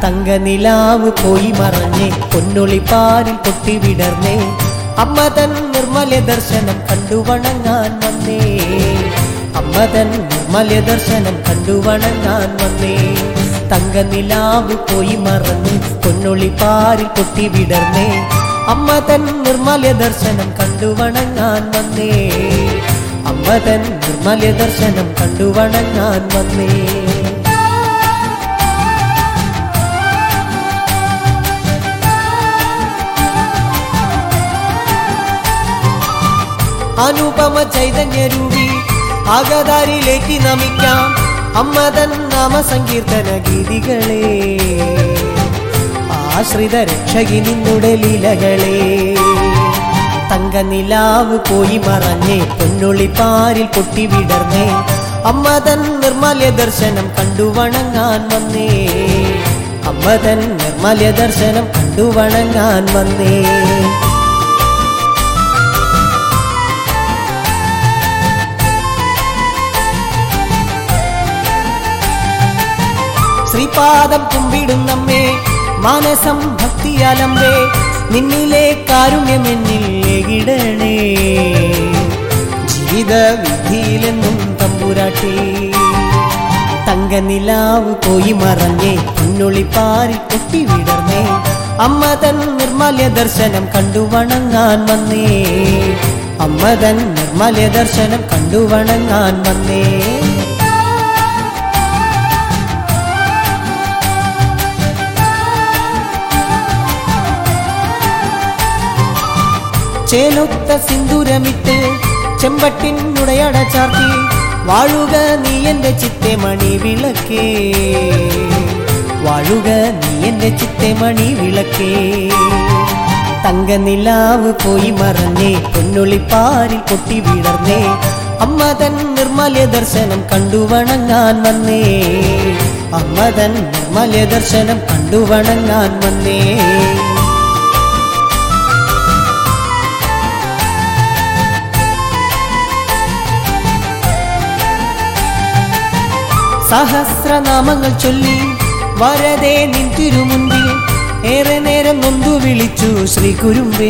തങ്കനിലാവ് പോയി മറഞ്ഞേ പൊന്നൊളിപ്പാരിൽ പൊട്ടിവിടർന്നേ അമ്മ തൻ നിർമ്മല ദർശനം കണ്ടു വണങ്ങാൻ വന്നേ അമ്മ തൻ നിർമ്മല ദർശനം കണ്ടു വണങ്ങാൻ വന്നേ തങ്കനിലാവ് പോയി മറഞ്ഞ് പൊന്നൊളിപ്പാരിൽ പൊട്ടിവിടർന്നേ അമ്മ തൻ നിർമ്മല ദർശനം കണ്ടു വണങ്ങാൻ വന്നേ അമ്മ തൻ നിർമ്മല ദർശനം കണ്ടു വണങ്ങാൻ വന്നേ അനുപമ ചൈതന്യരൂപി ആഗതാരിലേക്ക് നമിക്കാം അമ്മ തൻ നാമ സങ്കീർത്തന ഗീതികളെ ആശ്രിത രക്ഷകി നിന്നുടെ ലീലകളെ തങ്കനിലാവ് പോയി മറഞ്ഞേ പൊന്നൊളിപ്പാരിൽ പൊട്ടിവിടർന്നേ അമ്മ തൻ നിർമ്മല ദർശനം കണ്ടു വണങ്ങാൻ വന്നേ അമ്മ തൻ നിർമ്മല ദർശനം കണ്ടു വണങ്ങാൻ വന്നേ ശ്രീപാദം കുമ്പിടുന്നമ്മേ മാനസം ഭക്തിയാലമ്പേ നിന്നിലെ കാരുണ്യമെന്നിൽ ഏകിടണേ ജീവിത വിധിയിലെന്നും തമ്പുരാട്ടി തങ്കനിലാവ് പോയി മറഞ്ഞേ പൊന്നൊളിപ്പാരിൽ പൊട്ടിവിടർന്നേ അമ്മ തൻ നിർമ്മല ദർശനം കണ്ടു വണങ്ങാൻ വന്നേ അമ്മ തൻ നിർമ്മല ദർശനം കണ്ടു വണങ്ങാൻ വന്നേ ചേലൊത്ത സിന്ദൂരമിട്ട് ചെമ്പട്ടിനുടയട ചാർത്തി വാഴുക നീ എന്റെ ചിത്തെ മണി വിളക്കേ വാഴുക നീ എന്റെ ചിത്തെ മണി വിളക്കേ തങ്കനിലാവ് പോയി മറഞ്ഞേ പൊന്നൊളിപ്പാരിൽ പൊട്ടിവിടർന്നേ അമ്മ തൻ നിർമ്മല ദർശനം കണ്ടു വണങ്ങാൻ വന്നേ അമ്മ തൻ നിർമ്മല ദർശനം കണ്ടു വണങ്ങാൻ വന്നേ സഹസ്രനാമങ്ങൾ ചൊല്ലി വരദേ നിൻ തിരുമുൻപിൽ ഏറെ നേരം നൊന്തു വിളിച്ചു ശ്രീ കുരുമ്പേ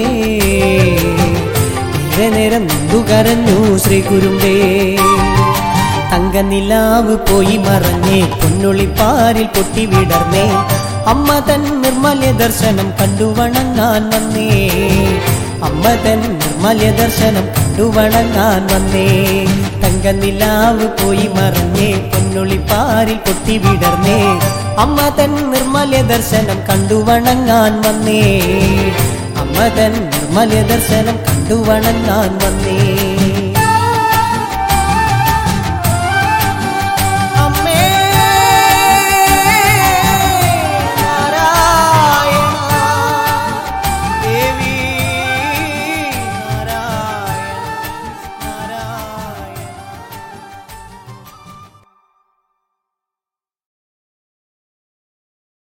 ഏറെ നേരം നൊന്തു കരഞ്ഞു ശ്രീ കുരുമ്പേ തങ്കനിലാവ് പോയി മറഞ്ഞേ പൊന്നൊളിപ്പാരിൽ പൊട്ടിവിടർന്നേ അമ്മ തൻ നിർമ്മല ദർശനം കണ്ടു വണങ്ങാൻ വന്നേ അമ്മ തൻ നിർമ്മല ദർശനം കണ്ടു വണങ്ങാൻ വന്നേ തങ്കനിലാവ് പോയി മറഞ്ഞേ പൊന്നൊളിപ്പാരിൽ പൊട്ടിവിടർന്നേ അമ്മ തൻ നിർമ്മല ദർശനം കണ്ടു വണങ്ങാൻ വന്നേ അമ്മ തൻ നിർമ്മല ദർശനം കണ്ടു വണങ്ങാൻ വന്നേ